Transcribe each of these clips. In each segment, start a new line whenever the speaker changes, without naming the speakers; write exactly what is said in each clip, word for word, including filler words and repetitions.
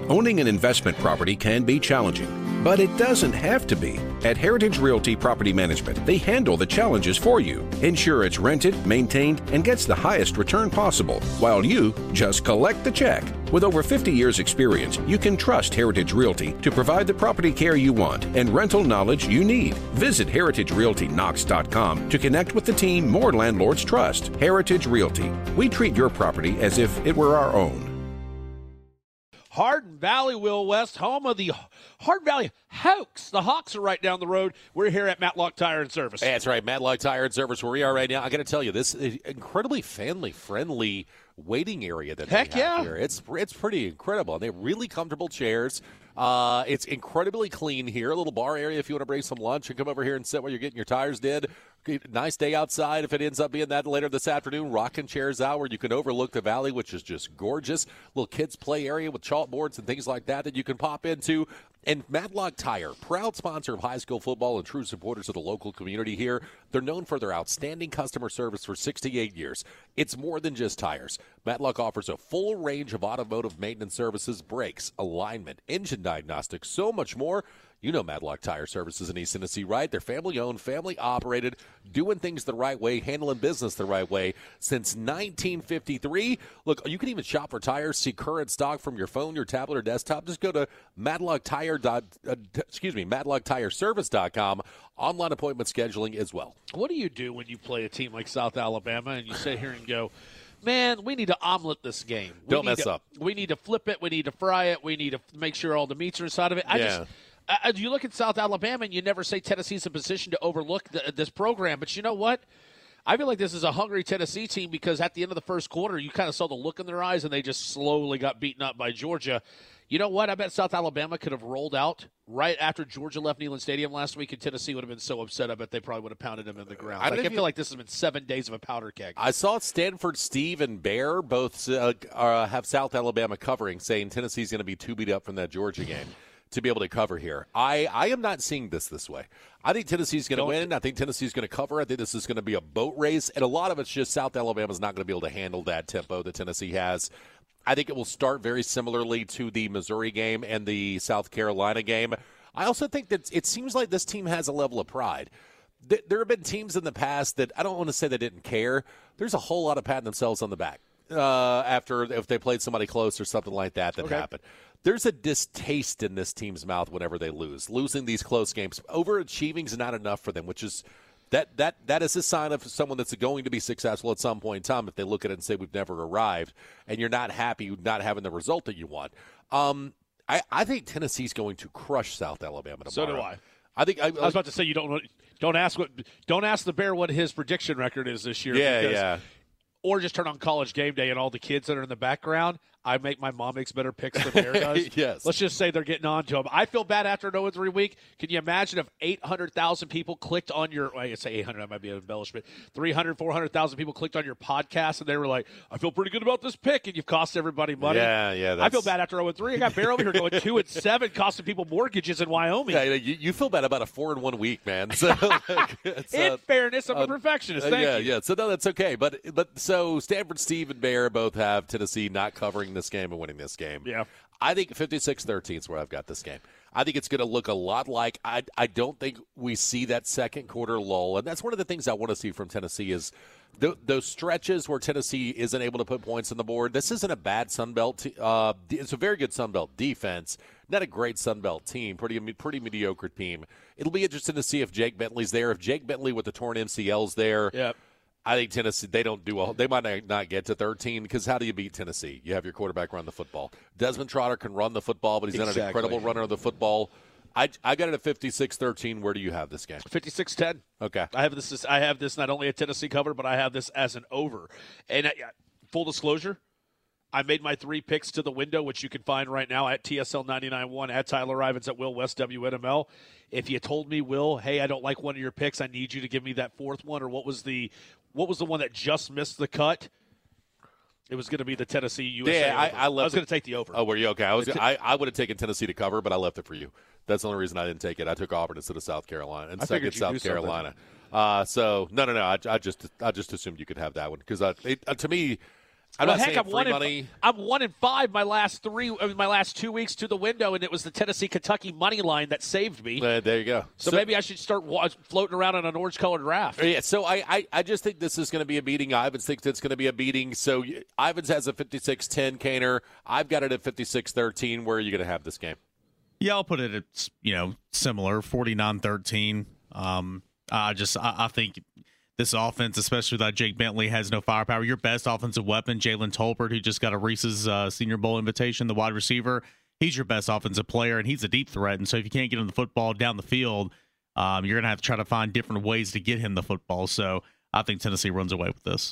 Owning an investment property can be challenging, but it doesn't have to be. At Heritage Realty Property Management, they handle the challenges for you. Ensure it's rented, maintained, and gets the highest return possible, while you just collect the check. With over fifty years experience, you can trust Heritage Realty to provide the property care you want and rental knowledge you need. Visit heritage realty knox dot com to connect with the team more landlords trust. Heritage Realty. We treat your property as if it were our own.
Hardin Valley, Will West, home of the Hardin Valley Hawks. The Hawks are right down the road. We're here at Matlock Tire and Service.
That's right, Matlock Tire and Service, where we are right now. I got to tell you, this is incredibly family-friendly waiting area that
Heck
they have
yeah.
here. It's it's pretty incredible. And they have really comfortable chairs. Uh, it's incredibly clean here. A little bar area if you want to bring some lunch and come over here and sit while you're getting your tires did. Nice day outside. If it ends up being that later this afternoon, rocking chairs out where you can overlook the valley, which is just gorgeous. Little kids play area with chalkboards and things like that that you can pop into. And Matlock Tire, proud sponsor of high school football and true supporters of the local community here. They're known for their outstanding customer service for sixty-eight years. It's more than just tires. Matlock offers a full range of automotive maintenance services, brakes, alignment, engine diagnostics, so much more. You know Matlock Tire Services in East Tennessee, right? They're family-owned, family-operated, doing things the right way, handling business the right way since nineteen fifty-three. Look, you can even shop for tires, see current stock from your phone, your tablet, or desktop. Just go to Matlock Tire. Dot, uh, excuse me, Matlock Tire Service dot com. Online appointment scheduling as well.
What do you do when you play a team like South Alabama and you sit here and go, man, we need to omelet this game. We
Don't
need
mess
to,
up.
We need to flip it. We need to fry it. We need to make sure all the meats are inside of it. I
Yeah.
just I, you look at South Alabama and you never say Tennessee's in position to overlook the, this program. But you know what? I feel like this is a hungry Tennessee team because at the end of the first quarter, you kind of saw the look in their eyes and they just slowly got beaten up by Georgia. You know what? I bet South Alabama could have rolled out right after Georgia left Neyland Stadium last week, and Tennessee would have been so upset. I bet they probably would have pounded them in the ground.
I
Like, I
you,
feel like this has been seven days of a powder keg.
I saw Stanford Steve and Bear both uh, uh, have South Alabama covering, saying Tennessee's going to be too beat up from that Georgia game to be able to cover here. I, I am not seeing this this way. I think Tennessee's going to win. I think Tennessee's going to cover. I think this is going to be a boat race, and a lot of it's just South Alabama's not going to be able to handle that tempo that Tennessee has. I think it will start very similarly to the Missouri game and the South Carolina game. I also think that it seems like this team has a level of pride. There have been teams in the past that I don't want to say they didn't care. There's a whole lot of patting themselves on the back uh, after if they played somebody close or something like that that
Okay.
happened. There's a distaste in this team's mouth whenever they lose. Losing these close games, overachieving is not enough for them, which is that that that is a sign of someone that's going to be successful at some point in time. If they look at it and say we've never arrived, and you're not happy not having the result that you want. Um, I, I think Tennessee's going to crush South Alabama tomorrow.
So do I.
I think I,
I was about to say you don't don't ask what don't ask the Bear what his prediction record is this year.
Yeah,
because,
yeah.
Or just turn on College Game Day and all the kids that are in the background. I make my mom makes better picks than Bear does.
Yes.
Let's just say they're getting on to them. I feel bad after an oh three week. Can you imagine if eight hundred thousand people clicked on your – I say eight hundred, that might be an embellishment. three hundred, four hundred thousand people clicked on your podcast, and they were like, I feel pretty good about this pick, and you've cost everybody money.
Yeah, yeah. That's...
I feel bad after oh three. I got Bear over here going two and seven, costing people mortgages in Wyoming.
Yeah, you, you feel bad about a four in one week, man. So, it's,
in
uh,
fairness, I'm
uh,
a perfectionist.
uh,
Thank
yeah,
you.
yeah. So no, that's okay. But but so Stanford Steve and Bear both have Tennessee not covering this game and winning this game.
Yeah.
I think fifty-six thirteen is where I've got this game. I think it's going to look a lot like I I don't think we see that second quarter lull, and that's one of the things I want to see from Tennessee is th- those stretches where Tennessee isn't able to put points on the board. This isn't a bad Sun Belt. Te- uh, it's a very good Sun Belt defense, not a great Sun Belt team, pretty pretty mediocre team. It'll be interesting to see if Jake Bentley's there. If Jake Bentley with the torn M C L's there.
Yep.
I think Tennessee, they don't do a, they might not get to thirteen because how do you beat Tennessee? You have your quarterback run the football. Desmond Trotter can run the football, but he's
Exactly.
not an incredible runner of the football. I, I got it at fifty-six thirteen. Where do you have this game?
fifty-six ten.
Okay.
I have this. I have this not only a Tennessee cover, but I have this as an over. And uh, full disclosure, I made my three picks to the window, which you can find right now at T S L ninety-nine point one, at Tyler Ivins, at Will West W N M L. If you told me, Will, hey, I don't like one of your picks, I need you to give me that fourth one, or what was the what was the one that just missed the cut? It was going to be the Tennessee U S A.
Yeah, I, I, left
I was going to take the over.
Oh, were you okay? I was. I, I would have taken Tennessee to cover, but I left it for you. That's the only reason I didn't take it. I took Auburn instead of South Carolina and
I
second
figured you'd
South
do
Carolina. Uh, so no, no, no. I, I just I just assumed you could have that one because uh, to me. I'm
well,
not
heck,
saying
I'm
free
one
money.
In, I'm one in five my last three, I mean, my last two weeks to the window, and it was the Tennessee-Kentucky money line that saved me.
Uh, there you go.
So, so maybe I should start wa- floating around on an orange-colored raft.
Yeah, so I, I, I just think this is going to be a beating. Ivans thinks it's going to be a beating. So Ivans has a fifty-six ten, Kaner. I've got it at fifty-six thirteen. Where are you going to have this game?
Yeah, I'll put it at, you know, similar, forty-nine thirteen. Um, I just, I, I think this offense, especially without Jake Bentley, has no firepower. Your best offensive weapon, Jalen Tolbert, who just got a Reese's uh, Senior Bowl invitation, the wide receiver, he's your best offensive player, and he's a deep threat. And so if you can't get him the football down the field, um, you're going to have to try to find different ways to get him the football. So I think Tennessee runs away with this.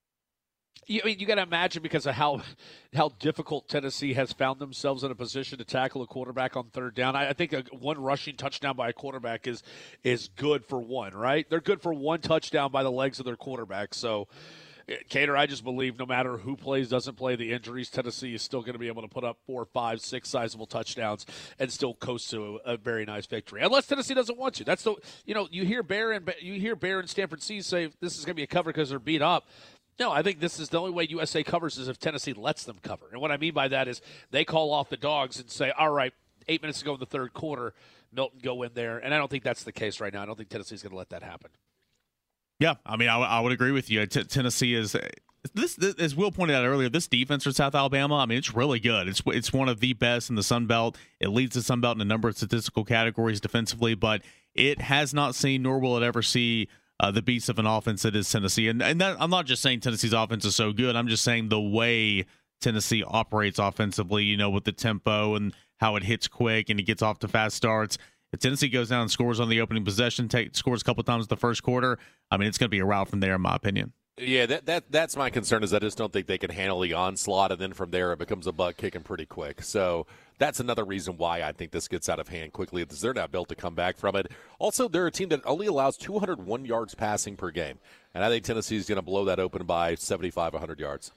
You, I mean, you got to imagine because of how how difficult Tennessee has found themselves in a position to tackle a quarterback on third down. I, I think a, one rushing touchdown by a quarterback is is good for one, right? They're good for one touchdown by the legs of their quarterback. So, Kaner, I just believe no matter who plays, doesn't play, the injuries, Tennessee is still going to be able to put up four, five, six sizable touchdowns and still coast to a, a very nice victory. Unless Tennessee doesn't want to. That's the you know you hear Bear and you hear Bear and Stanford C say this is going to be a cover because they're beat up. No, I think this is the only way U S A covers is if Tennessee lets them cover. And what I mean by that is they call off the dogs and say, all right, eight minutes to go in the third quarter, Milton go in there. And I don't think that's the case right now. I don't think Tennessee's going to let that happen.
Yeah, I mean, I, I would agree with you. T- Tennessee is this, this, as Will pointed out earlier, this defense for South Alabama, I mean, it's really good. It's it's one of the best in the Sun Belt. It leads the Sun Belt in a number of statistical categories defensively, but it has not seen, nor will it ever see, Uh, the beast of an offense that is Tennessee. And, and that, I'm not just saying Tennessee's offense is so good. I'm just saying the way Tennessee operates offensively, you know, with the tempo and how it hits quick and it gets off to fast starts. If Tennessee goes down and scores on the opening possession, take, scores a couple times the first quarter, I mean, it's going to be a rout from there, in my opinion.
Yeah, that, that that's my concern is I just don't think they can handle the onslaught, and then from there it becomes a butt kicking pretty quick. So that's another reason why I think this gets out of hand quickly, is they're not built to come back from it. Also, they're a team that only allows two hundred one yards passing per game, and I think Tennessee's going to blow that open by seventy-five, one hundred yards.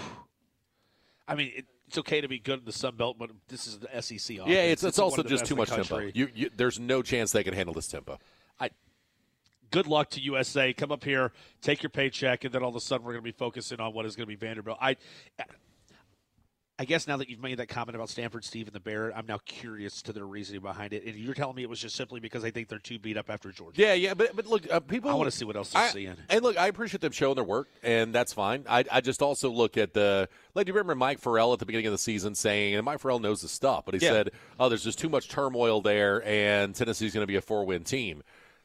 I mean, it, it's okay to be good in the Sun Belt, but this is the S E C offense.
Yeah, it's, it's,
it's
also just too much tempo. You, you, there's no chance they can handle this tempo.
I. Good luck to U S A. Come up here, take your paycheck, and then all of a sudden we're going to be focusing on what is going to be Vanderbilt. I I guess now that you've made that comment about Stanford, Steve, and the Bear, I'm now curious to their reasoning behind it. And you're telling me it was just simply because they think they're too beat up after Georgia.
Yeah, yeah, but but look, uh, people.
I want to see what else they're
I,
seeing.
And look, I appreciate them showing their work, and that's fine. I I just also look at the like. Do you remember Mike Farrell at the beginning of the season saying, and Mike Farrell knows the stuff, but he
Yeah.
said, "Oh, there's just too much turmoil there, and Tennessee's going to be a four-win team."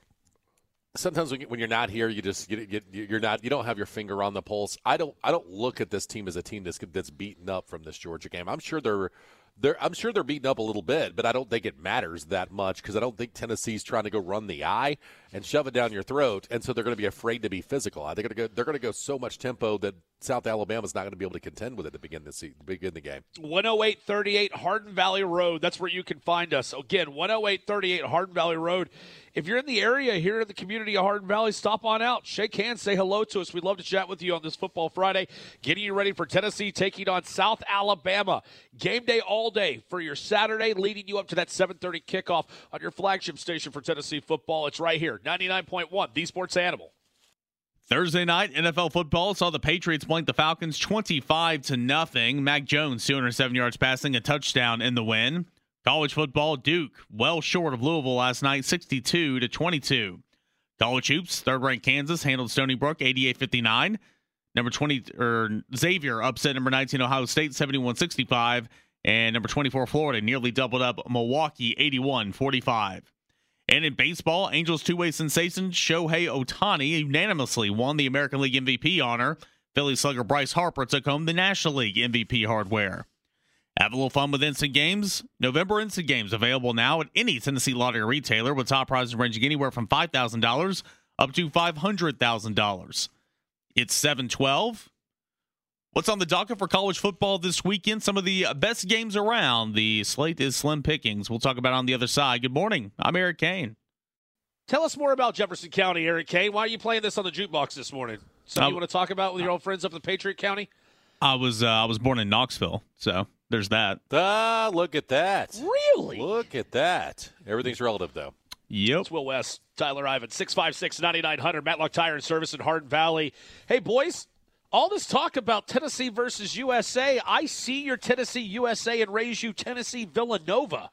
Sometimes when you're not here, you just get, get you're not you don't have your finger on the pulse. I don't I don't look at this team as a team that's that's beaten up from this Georgia game. I'm sure they're they're I'm sure they're beaten up a little bit, but I don't think it matters that much because I don't think Tennessee's trying to go run the eye and shove it down your throat, and so they're going to be afraid to be physical. I think they're going to go, they're going to go so much tempo that South Alabama's not going to be able to contend with it to begin the se- begin the game.
one oh eight thirty-eight Hardin Valley Road. That's where you can find us. Again, one oh eight thirty-eight Hardin Valley Road. If you're in the area here in the community of Hardin Valley, stop on out. Shake hands, say hello to us. We'd love to chat with you on this Football Friday. Getting you ready for Tennessee taking on South Alabama. Game day all day for your Saturday, leading you up to that seven thirty kickoff on your flagship station for Tennessee football. It's right here, ninety-nine point one, The Sports Animal.
Thursday night, N F L football saw the Patriots blank the Falcons twenty-five to nothing. Mac Jones, two hundred seven yards passing, a touchdown in the win. College football, Duke, well short of Louisville last night, sixty-two to twenty-two. College hoops, third-ranked Kansas handled Stony Brook, eighty-eight fifty-nine. Number twenty, or Xavier upset number nineteen Ohio State, seventy-one sixty-five. And number twenty-four Florida nearly doubled up Milwaukee, eighty-one forty-five. And in baseball, Angels two-way sensation Shohei Ohtani unanimously won the American League M V P honor. Philly slugger Bryce Harper took home the National League M V P hardware. Have a little fun with Instant Games. November Instant Games available now at any Tennessee Lottery retailer with top prizes ranging anywhere from five thousand dollars up to five hundred thousand dollars. It's seven twelve. What's on the docket for college football this weekend? Some of the best games around. The slate is slim pickings. We'll talk about it on the other side. Good morning. I'm Eric Kane.
Tell us more about Jefferson County, Eric Kane. Why are you playing this on the jukebox this morning? Something uh, you want to talk about with your old friends up in Patriot County?
I was uh, I was born in Knoxville, so there's that.
Ah, look at that.
Really?
Look at that. Everything's relative, though.
Yep.
It's Will West, Tyler Ivan, six five six, nine nine hundred, Matlock Tire and Service in Hardin Valley. Hey, boys, all this talk about Tennessee versus U S A, I see your Tennessee U S A and raise you Tennessee Villanova.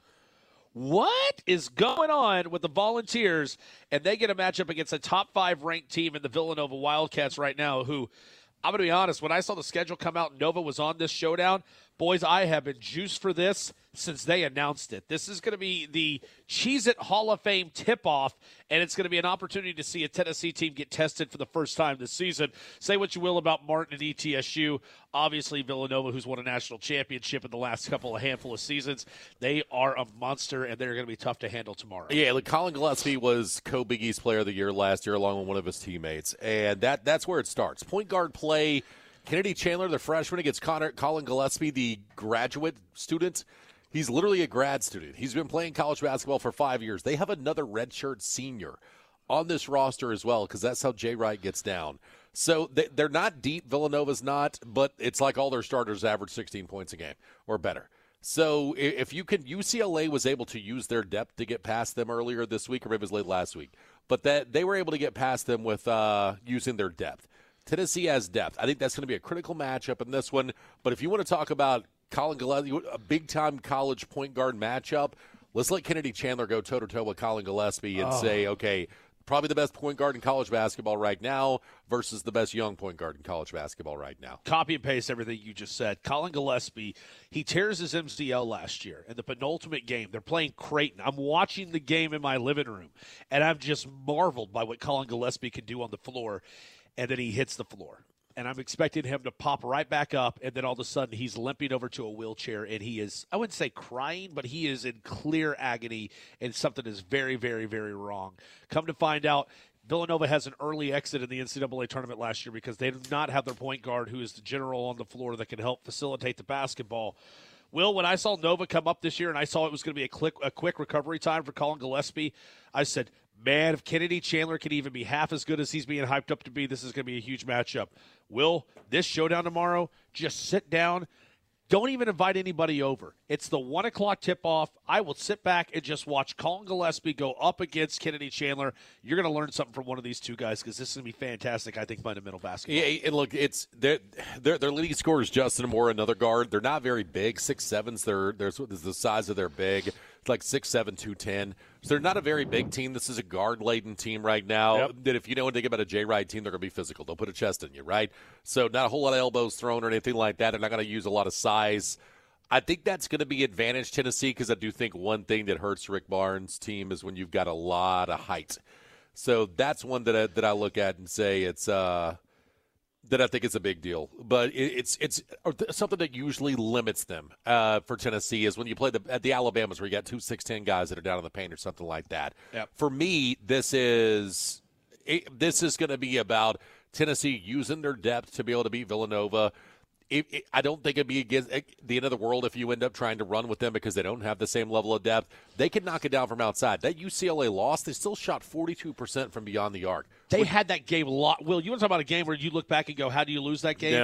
What is going on with the Volunteers? And they get a matchup against a top five ranked team in the Villanova Wildcats right now, who, I'm going to be honest, when I saw the schedule come out and Nova was on this showdown, boys, I have been juiced for this since they announced it. This is going to be the Cheez-It Hall of Fame tip-off, and it's going to be an opportunity to see a Tennessee team get tested for the first time this season. Say what you will about Martin and E T S U. Obviously, Villanova, who's won a national championship in the last couple of handful of seasons, they are a monster, and they're going to be tough to handle tomorrow.
Yeah, like Colin Gillespie was co-Big East Player of the Year last year along with one of his teammates, and that that's where it starts. Point guard play, Kennedy Chandler, the freshman, against Connor, Colin Gillespie, the graduate student. He's literally a grad student. He's been playing college basketball for five years. They have another redshirt senior on this roster as well because that's how Jay Wright gets down. So they're not deep. Villanova's not, but it's like all their starters average sixteen points a game or better. So if you can, U C L A was able to use their depth to get past them earlier this week, or maybe it was late last week. But that they were able to get past them with uh, using their depth. Tennessee has depth. I think that's going to be a critical matchup in this one. But if you want to talk about Colin Gillespie, a big-time college point guard matchup, let's let Kennedy Chandler go toe-to-toe with Colin Gillespie and oh. say, okay, probably the best point guard in college basketball right now versus the best young point guard in college basketball right now.
Copy and paste everything you just said. Colin Gillespie, he tears his M C L last year in the penultimate game. They're playing Creighton. I'm watching the game in my living room, and I'm just marveled by what Colin Gillespie can do on the floor, and then he hits the floor. And I'm expecting him to pop right back up, and then all of a sudden he's limping over to a wheelchair, and he is, I wouldn't say crying, but he is in clear agony, and something is very, very, very wrong. Come to find out, Villanova has an early exit in the N C double A tournament last year because they do not have their point guard, who is the general on the floor that can help facilitate the basketball. Will, when I saw Nova come up this year and I saw it was going to be a quick, a quick recovery time for Colin Gillespie, I said, man, if Kennedy Chandler can even be half as good as he's being hyped up to be, this is going to be a huge matchup. Will, this showdown tomorrow, just sit down. Don't even invite anybody over. It's the one o'clock tip-off. I will sit back and just watch Colin Gillespie go up against Kennedy Chandler. You're going to learn something from one of these two guys because this is going to be fantastic, I think, fundamental basketball.
Yeah, and look, it's their their, their leading scorer is Justin Moore, another guard. They're not very big, six sevens. They're, they're the size of their big. It's like six seven, two ten. So they're not a very big team. This is a guard-laden team right now. Yep. That if you know anything about a Jay Wright team, they're going to be physical. They'll put a chest in you, right? So not a whole lot of elbows thrown or anything like that. They're not going to use a lot of size. I think that's going to be advantage Tennessee because I do think one thing that hurts Rick Barnes' team is when you've got a lot of height. So that's one that I, that I look at and say it's uh, that I think it's a big deal. But it, it's it's something that usually limits them uh, for Tennessee is when you play the at the Alabamas where you got two six ten guys that are down in the paint or something like that.
Yep. For
me, this is it, this is going to be about Tennessee using their depth to be able to beat Villanova. It, it, I don't think it'd be against the end of the world if you end up trying to run with them because they don't have the same level of depth. They can knock it down from outside. That U C L A loss, they still shot forty-two percent from beyond the arc.
They
Which,
had that game a lot. Will, you want to talk about a game where you look back and go, how do you lose that game?
Yeah.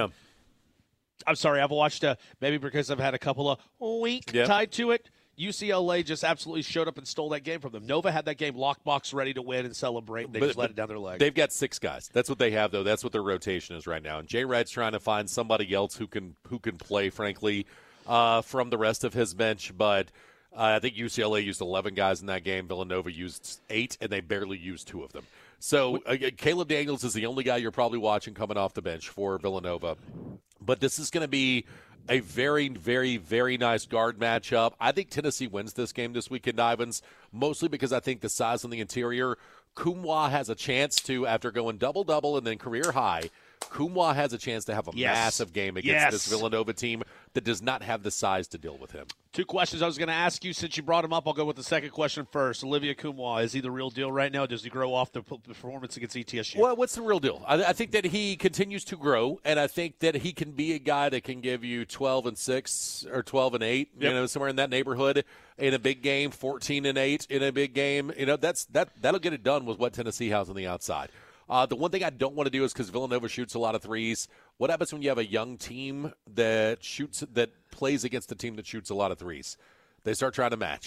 I'm sorry, I've watched, uh, maybe because I've had a couple of wink yep. tied to it. U C L A just absolutely showed up and stole that game from them. Nova had that game lockbox ready to win and celebrate. They but, just let it down their leg.
They've got six guys. That's what they have, though. That's what their rotation is right now. And Jay Wright's trying to find somebody else who can who can play, frankly, uh, from the rest of his bench. But uh, I think U C L A used eleven guys in that game. Villanova used eight, and they barely used two of them. So uh, Caleb Daniels is the only guy you're probably watching coming off the bench for Villanova. But this is going to be a very, very, very nice guard matchup. I think Tennessee wins this game this weekend, Ivans, mostly because I think the size on the interior. Kumwa has a chance to, after going double-double and then career high, Kumwa has a chance to have a
yes.
massive game against
yes.
this Villanova team that does not have the size to deal with him.
Two questions I was going to ask you. Since you brought him up, I'll go with the second question first. Olivia Kumwa, is he the real deal right now? Does he grow off the performance against E T S U?
Well, what's the real deal? I, I think that he continues to grow, and I think that he can be a guy that can give you twelve and six or twelve and eight, yep. you know, somewhere in that neighborhood in a big game, fourteen and eight in a big game. You know, that's that that'll get it done with what Tennessee has on the outside. Uh, the one thing I don't want to do is because Villanova shoots a lot of threes. What happens when you have a young team that shoots that plays against a team that shoots a lot of threes? They start trying to match.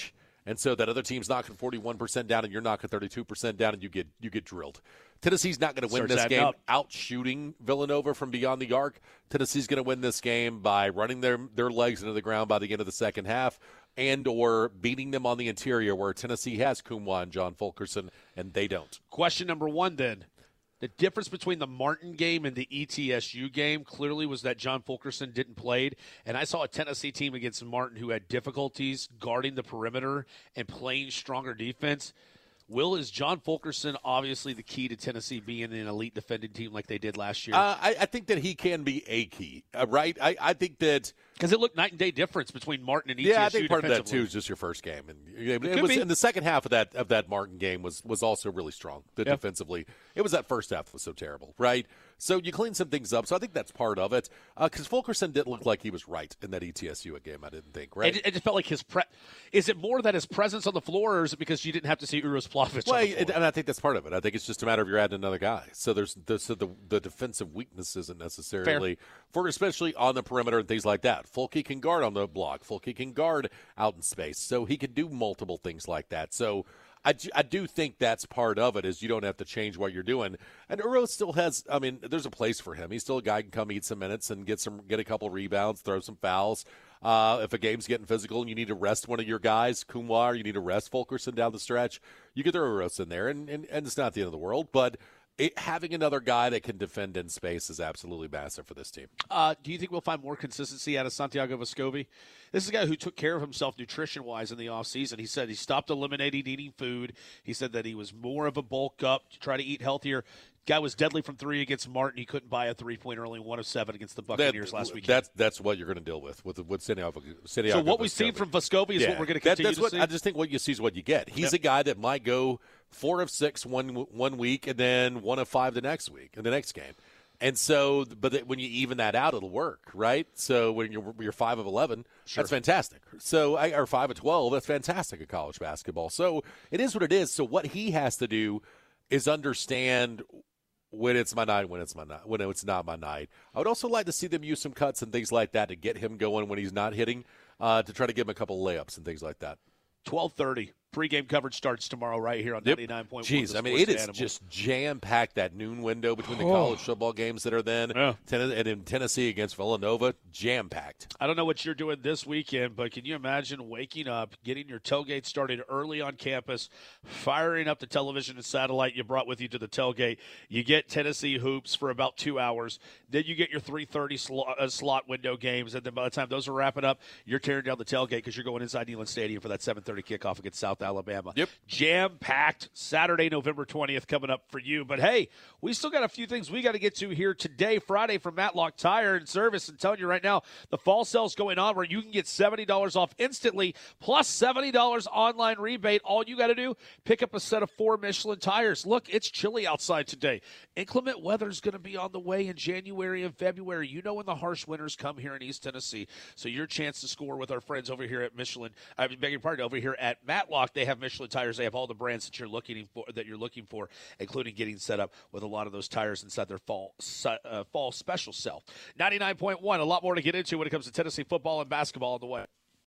And so that other team's knocking forty-one percent down and you're knocking thirty-two percent down and you get you get drilled. Tennessee's not going to win
Starts
this game
up.
out shooting Villanova from beyond the arc. Tennessee's going to win this game by running their, their legs into the ground by the end of the second half and or beating them on the interior where Tennessee has Kumwa and John Fulkerson and they don't.
Question number one then. The difference between the Martin game and the E T S U game clearly was that John Fulkerson didn't play. And I saw a Tennessee team against Martin who had difficulties guarding the perimeter and playing stronger defense. Will, is John Fulkerson obviously the key to Tennessee being an elite defending team like they did last year?
Uh, I, I think that he can be a key, uh, right? I, I think that –
because it looked night and day difference between Martin and E T S U.
Yeah, I think part of that, too, is just your first game. And it, it was
be.
in the second half of that of that Martin game was was also really strong the,
yep.
defensively. It was that first half that was so terrible, right? So you clean some things up. So I think that's part of it. Because uh, Fulkerson didn't look like he was right in that E T S U game, I didn't think, right?
It, it just felt like his pre- – is it more that his presence on the floor, or is it because you didn't have to see Uros Plavich
well,
on the floor?
It, and I think that's part of it. I think it's just a matter of you're adding another guy. So there's the, so the, the defensive weakness isn't necessarily – for especially on the perimeter and things like that. Fulke can guard on the block. Fulke can guard out in space. So he can do multiple things like that. So I, I do think that's part of it is you don't have to change what you're doing. And Uros still has, I mean, there's a place for him. He's still a guy who can come eat some minutes and get some get a couple rebounds, throw some fouls. Uh, if a game's getting physical and you need to rest one of your guys, Kumar, you need to rest Fulkerson down the stretch, you get the Uros in there, and, and, and it's not the end of the world. But it, having another guy that can defend in space is absolutely massive for this team.
Uh, do you think we'll find more consistency out of Santiago Vescovi? This is a guy who took care of himself nutrition-wise in the offseason. He said he stopped eliminating eating food. He said that he was more of a bulk up to try to eat healthier. Guy was deadly from three against Martin. He couldn't buy a three-pointer, only one of seven against the Buccaneers
that,
last weekend.
That's that's what you're going to deal with with with Santiago.
So what we've seen from Vescovi is
yeah,
what we're going to
that,
continue
that's
to
what,
see?
I just think what you see is what you get. He's
yep.
a guy that might go four of six one one week and then one of five the next week in the next game. And so, but when you even that out, it'll work, right? So when you're you're five of eleven,
sure.
that's fantastic. So or five of twelve, that's fantastic at college basketball. So it is what it is. So what he has to do is understand when it's my night, when it's my night, when it's not my night. I would also like to see them use some cuts and things like that to get him going when he's not hitting, uh, to try to give him a couple layups and things like that.
twelve thirty. Pre-game coverage starts tomorrow right here on ninety-nine point one.
Jeez, I mean, it is animal. just jam-packed, that noon window between the college football games that are then,
yeah.
and in Tennessee against Villanova, jam-packed.
I don't know what you're doing this weekend, but can you imagine waking up, getting your tailgate started early on campus, firing up the television and satellite you brought with you to the tailgate. You get Tennessee hoops for about two hours. Then you get your three thirty slot, uh, slot window games, and then by the time those are wrapping up, you're tearing down the tailgate because you're going inside Neyland Stadium for that seven thirty kickoff against South Alabama.
Yep.
Jam-packed Saturday, November twentieth coming up for you. But, hey, we still got a few things we got to get to here today, Friday, from Matlock Tire and Service. And telling you right now, the fall sale's going on where you can get seventy dollars off instantly plus seventy dollars online rebate. All you got to do, pick up a set of four Michelin tires. Look, it's chilly outside today. Inclement weather is going to be on the way in January and February. You know when the harsh winters come here in East Tennessee. So your chance to score with our friends over here at Michelin, I beg your pardon, over here at Matlock, they have Michelin tires. They have all the brands that you're looking for, that you're looking for, including getting set up with a lot of those tires inside their fall uh, fall special sale. ninety-nine point one, a lot more to get into when it comes to Tennessee football and basketball on the way.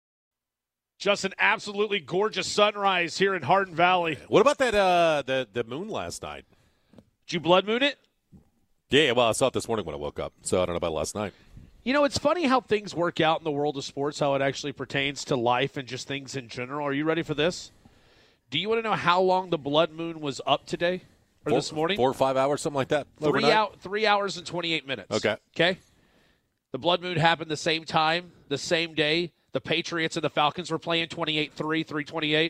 Just an absolutely gorgeous sunrise here in Hardin Valley.
What about that uh, the the moon last night?
Did you blood moon it?
Yeah, well, I saw it this morning when I woke up, so I don't know about last night.
You know, it's funny how things work out in the world of sports, how it actually pertains to life and just things in general. Are you ready for this? Do you want to know how long the blood moon was up today or
four,
this morning?
Four or five hours, something like that.
Three out, three hours and twenty-eight minutes.
Okay.
Okay. The blood moon happened the same time, the same day. The Patriots and the Falcons were playing twenty-eight three, three twenty-eight.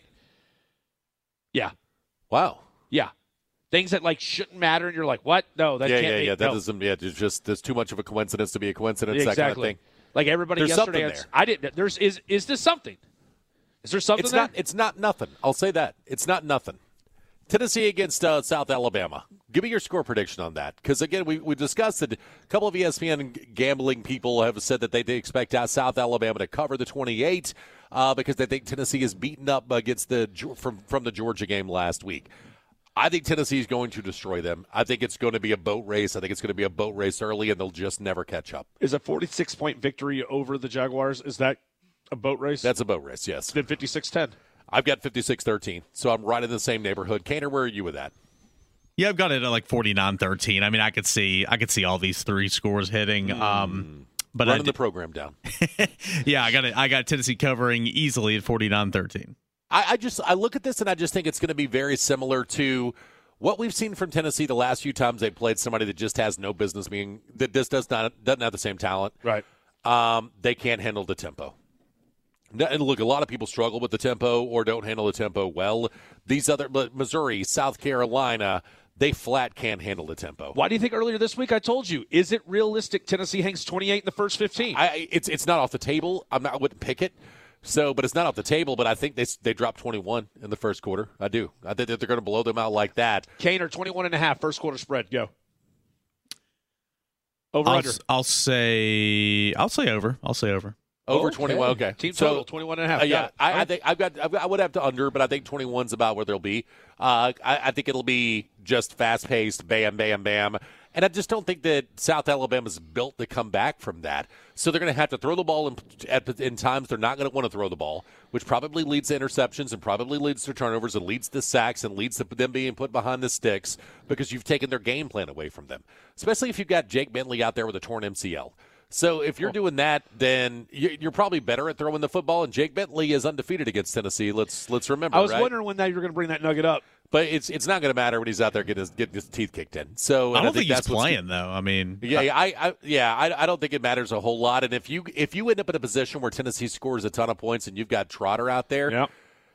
Yeah.
Wow.
Yeah. Things that like shouldn't matter, and you're like, what? No, that
yeah,
can't
yeah,
be.
yeah. That
no.
doesn't. Yeah, there's just there's too much of a coincidence to be a coincidence.
Exactly.
That kind of thing.
Like everybody
there's
yesterday.
Something there.
I didn't. There's is is this something? Is there something
It's
there?
not. It's not nothing. I'll say that. It's not nothing. Tennessee against uh, South Alabama. Give me your score prediction on that. Because, again, we, we discussed that a couple of E S P N gambling people have said that they, they expect uh, South Alabama to cover the twenty-eight uh, because they think Tennessee is beaten up against the from, from the Georgia game last week. I think Tennessee is going to destroy them. I think it's going to be a boat race. I think it's going to be a boat race early, and they'll just never catch up.
Is a forty-six point victory over the Jaguars, is that a boat race?
That's a boat race, yes.
Then fifty-six ten.
I've got fifty-six thirteen, so I'm right in the same neighborhood. Kaner, where are you with that?
Yeah, I've got it at like forty-nine thirteen. I mean, I could see I could see all these three scores hitting. Mm. Um, but
Running
I
the program down.
yeah, I got it. I got Tennessee covering easily at forty-nine thirteen.
I, I just I look at this and I just think it's going to be very similar to what we've seen from Tennessee the last few times they played somebody that just has no business being that just does not doesn't have the same talent.
Right.
Um, they can't handle the tempo. And look, a lot of people struggle with the tempo or don't handle the tempo well. These other Missouri, South Carolina, they flat can't handle the tempo.
Why do you think earlier this week I told you, is it realistic Tennessee hangs twenty-eight in the first fifteen?
I, it's it's not off the table. I'm not. I wouldn't pick it. So, but it's not off the table. But I think they they dropped twenty-one in the first quarter. I do. I think that they're going to blow them out like that.
Kaner, twenty-one and a half, first quarter spread. Go. Over
I'll,
under.
I'll say I'll say over. I'll say over.
Over
okay.
twenty-one. Okay.
Team total, so, twenty-one and a half.
Uh, yeah,
Got
I,
right.
I think I've got, I've got. I would have to under, but I think twenty-one's about where they'll be. Uh, I, I think it'll be just fast paced, bam, bam, bam. And I just don't think that South Alabama's built to come back from that. So they're going to have to throw the ball in, at, in times they're not going to want to throw the ball, which probably leads to interceptions and probably leads to turnovers and leads to sacks and leads to them being put behind the sticks because you've taken their game plan away from them, especially if you've got Jake Bentley out there with a torn M C L. So if you're doing that, then you're probably better at throwing the football. And Jake Bentley is undefeated against Tennessee. Let's let's remember.
I was
right?
wondering when that you were going to bring that nugget up.
But it's it's not going to matter when he's out there getting his, getting his teeth kicked in. So
I don't
I think,
think
that's
he's playing though. I mean,
yeah, yeah, I, I yeah, I, I don't think it matters a whole lot. And if you if you end up in a position where Tennessee scores a ton of points and you've got Trotter out there,
yep.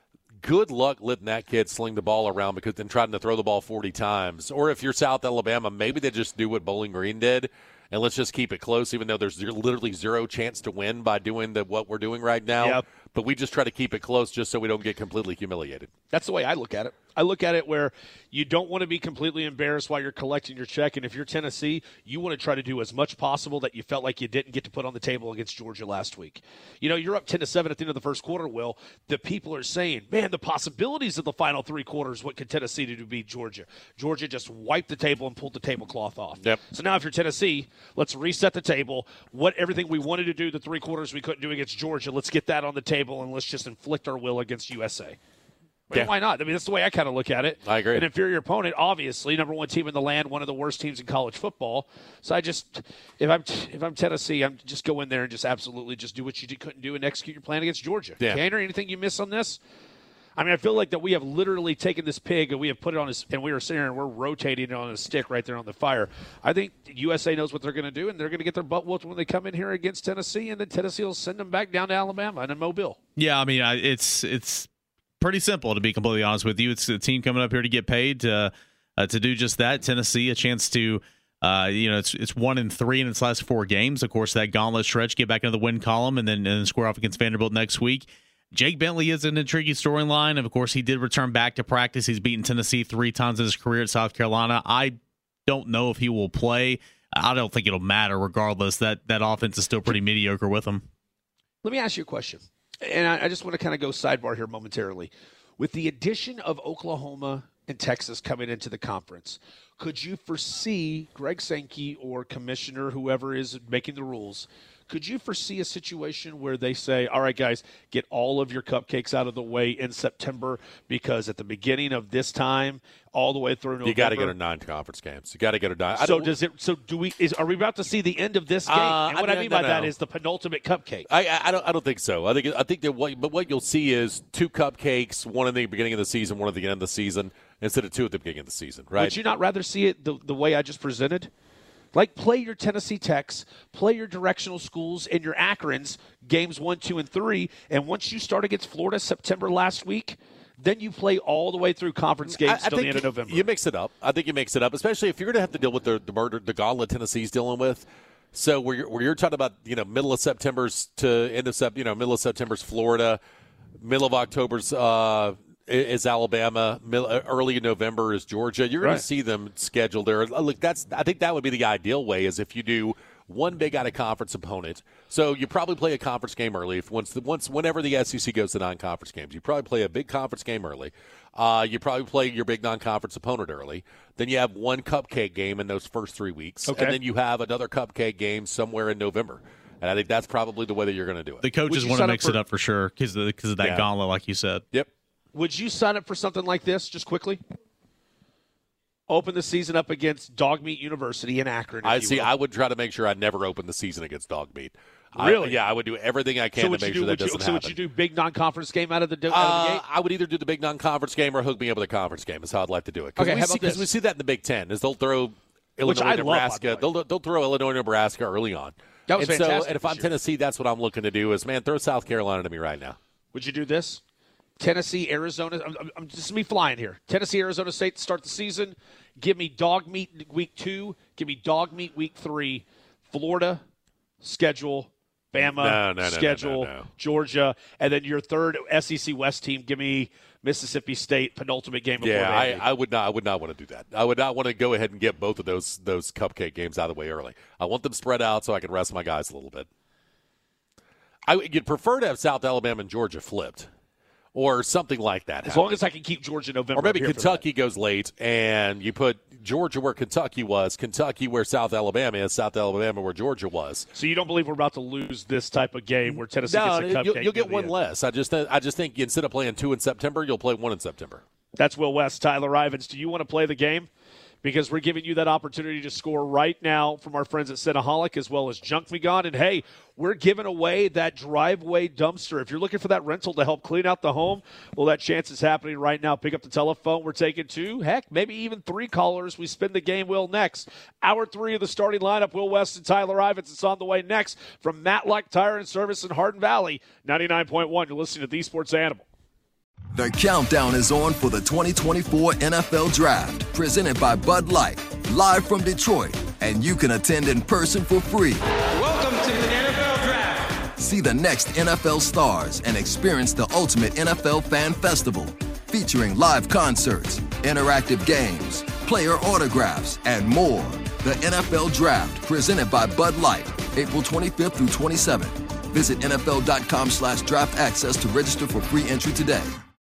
good luck letting that kid sling the ball around because then trying to throw the ball forty times. Or if you're South Alabama, maybe they just do what Bowling Green did. And let's just keep it close, even though there's literally zero chance to win by doing the what we're doing right now.
Yep.
But we just try to keep it close just so we don't get completely humiliated.
That's the way I look at it. I look at it where you don't want to be completely embarrassed while you're collecting your check. And if you're Tennessee, you want to try to do as much possible that you felt like you didn't get to put on the table against Georgia last week. You know, you're up ten to seven at the end of the first quarter, Will. The people are saying, man, the possibilities of the final three quarters, what could Tennessee do to beat Georgia? Georgia just wiped the table and pulled the tablecloth off.
Yep.
So now if you're Tennessee, let's reset the table. What everything we wanted to do the three quarters we couldn't do against Georgia, let's get that on the table and let's just inflict our will against U S A. Yeah. Why not? I mean, that's the way I kind of look at it.
I agree.
An inferior opponent, obviously, number one team in the land, one of the worst teams in college football. So I just, if I'm if I'm Tennessee, I'm just go in there and just absolutely just do what you couldn't do and execute your plan against Georgia.
Yeah.
Kaner, anything you miss on this? I mean, I feel like that we have literally taken this pig and we have put it on his, and we are sitting here and we're rotating it on a stick right there on the fire. I think U S A knows what they're going to do, and they're going to get their butt whooped when they come in here against Tennessee, and then Tennessee will send them back down to Alabama and then Mobile.
Yeah, I mean, I, it's it's pretty simple, to be completely honest with you. It's a team coming up here to get paid to uh, to do just that. Tennessee, a chance to, uh, you know, it's it's one and three in its last four games. Of course, that gauntlet stretch, get back into the win column, and then and then square off against Vanderbilt next week. Jake Bentley is an intriguing storyline. Of course, he did return back to practice. He's beaten Tennessee three times in his career at South Carolina. I don't know if he will play. I don't think it'll matter regardless. That that offense is still pretty mediocre with him.
Let me ask you a question. And I, I just want to kind of go sidebar here momentarily. With the addition of Oklahoma and Texas coming into the conference, could you foresee Greg Sankey or Commissioner, whoever is making the rules, could you foresee a situation where they say, all right, guys, get all of your cupcakes out of the way in September because at the beginning of this time, all the way through November.
You got to get a nine conference games. You got to get a nine.
So does it? So do we? Is are we about to see the end of this game?
Uh,
and what
I
I
mean,
mean
no,
by
no.
that is the penultimate cupcake.
I, I I don't I don't think so. I think I think that what but what you'll see is two cupcakes, one in the beginning of the season, one at the end of the season, instead of two at the beginning of the season. Right?
Would you not rather see it the the way I just presented? Like, play your Tennessee Techs, play your directional schools and your Akrons, games one, two, and three, and once you start against Florida September last week, then you play all the way through conference games till the end of November.
You mix it up. I think you mix it up, especially if you're going to have to deal with the, the murder, the gauntlet Tennessee's dealing with. So where you're, where you're talking about, you know, middle of September's to end of Sep, you know, middle of September's Florida, middle of October's uh, is Alabama, early in November is Georgia. You're going
right.
to see them scheduled there. Look, that's I think that would be the ideal way is if you do one big out of conference opponent. So you probably play a conference game early. If once the, once whenever the S E C goes to non-conference games, you probably play a big conference game early. Uh, you probably play your big non-conference opponent early. Then you have one cupcake game in those first three weeks,
okay.
and then you have another cupcake game somewhere in November. And I think that's probably the way that you're going to do it.
The coaches want to mix for, it up for sure because of, of that
yeah.
gauntlet, like you said.
Yep.
Would you sign up for something like this, just quickly? Open the season up against Dog Meat University in Akron.
I see.
Will.
I would try to make sure I never open the season against Dog Meat.
Really?
I, yeah, I would do everything I can
so
to make
do,
sure that
you,
doesn't
so
happen.
would you do big non-conference game out of the, out of the
uh,
gate?
I would either do the big non-conference game or hook me up with a conference game. Is how I'd like to do it.
Okay,
we
how
see,
about this?
we see that in the Big Ten. Is they'll throw
Which
Illinois,
I love,
Nebraska.
by the way.
They'll they'll throw Illinois, Nebraska early on.
That was
and
fantastic
So, and if
this
I'm
year.
Tennessee, that's what I'm looking to do. Is man, throw South Carolina to me right now.
Would you do this? Tennessee, Arizona. I'm, I'm, I'm just me flying here. Tennessee, Arizona State to start the season. Give me Dog Meat week two. Give me Dog Meat week three. Florida schedule. Bama
no, no, no,
schedule.
no, no, no.
Georgia, and then your third S E C West team. Give me Mississippi State penultimate game.
Yeah,
before
I, I would not. I would not want to do that. I would not want to go ahead and get both of those those cupcake games out of the way early. I want them spread out so I can rest my guys a little bit. I you'd prefer to have South Alabama and Georgia flipped, or something like that.
As
happen.
long as I can keep Georgia November.
Or maybe
I'm here
Kentucky goes late and you put Georgia where Kentucky was, Kentucky where South Alabama is, South Alabama where Georgia was.
So you don't believe we're about to lose this type of game where Tennessee
No,
gets a cupcake?
you'll, you'll get
near the
one
end?
less. I just I just think instead of playing two in September, you'll play one in September.
That's Will West, Tyler Ivins. Do you want to play the game? Because we're giving you that opportunity to score right now from our friends at Cinnaholic as well as Junk Me Gone. And, hey, we're giving away that driveway dumpster. If you're looking for that rental to help clean out the home, well, that chance is happening right now. Pick up the telephone. We're taking two, heck, maybe even three callers. We spin the game, Will, next. Hour three of the starting lineup, Will West and Tyler Ivins. It's on the way next from Matlock Tire and Service in Hardin Valley, ninety-nine point one. You're listening to The Sports Animal.
The countdown is on for the twenty twenty-four N F L Draft, presented by Bud Light, live from Detroit, and you can attend in person for free.
Welcome to the N F L Draft.
See the next N F L stars and experience the ultimate N F L fan festival, featuring live concerts, interactive games, player autographs, and more. The N F L Draft, presented by Bud Light, April twenty-fifth through twenty-seventh. Visit N F L dot com slash draft access to register for free entry today.